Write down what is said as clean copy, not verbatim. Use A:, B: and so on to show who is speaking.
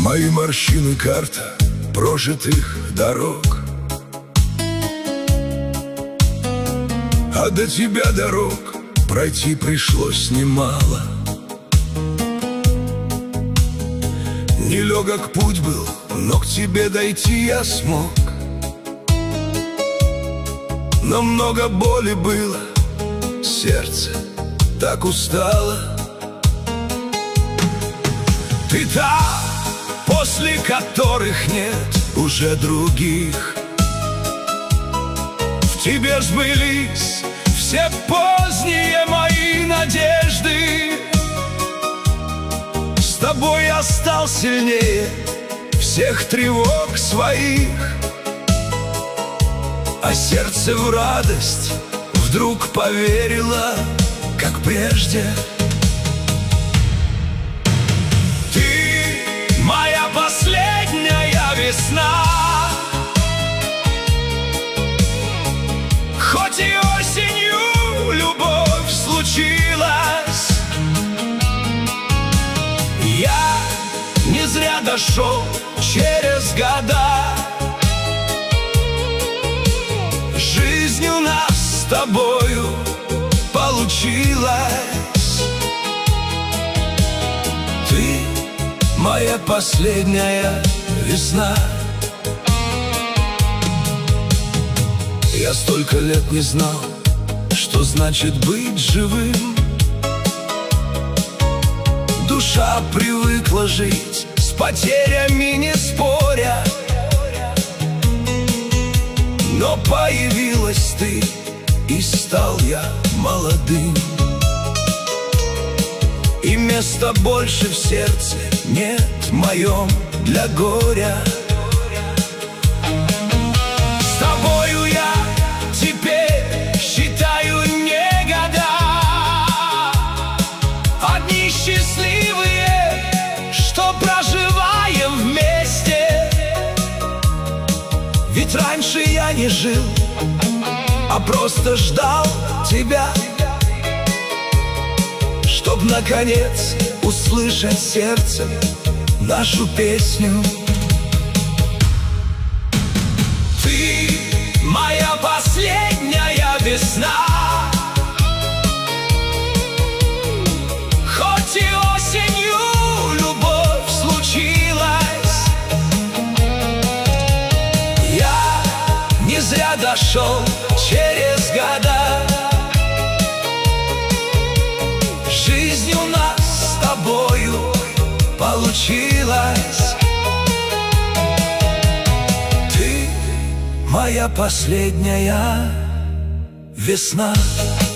A: Мои морщины — карта прожитых дорог, а до тебя дорог пройти пришлось немало. Нелегок путь был, но к тебе дойти я смог. Но много боли было, сердце так устало. Ты та, после которых нет уже других. В тебе сбылись все поздние мои надежды. С тобой я стал сильнее всех тревог своих, а сердце в радость вдруг поверило, как прежде. Ты моя последняя весна, хоть и осенью любовь случилась. Я не зря дошел через года. Жизнь у нас с тобою получилась. Ты моя последняя весна. Я столько лет не знал, что значит быть живым. Душа привыкла жить, с потерями не споря. Но появилась ты, и стал я молодым. И места больше в сердце нет моем для горя. С тобою я теперь считаю не года. Одни счастливые, что проживаем вместе. Ведь раньше я не жил, а просто ждал тебя, чтоб наконец услышать сердцем нашу песню. Ты моя последняя весна, хоть и осенью любовь случилась. Я не зря дошел через года. Жизнь у нас с тобою получилась. Ты моя последняя весна.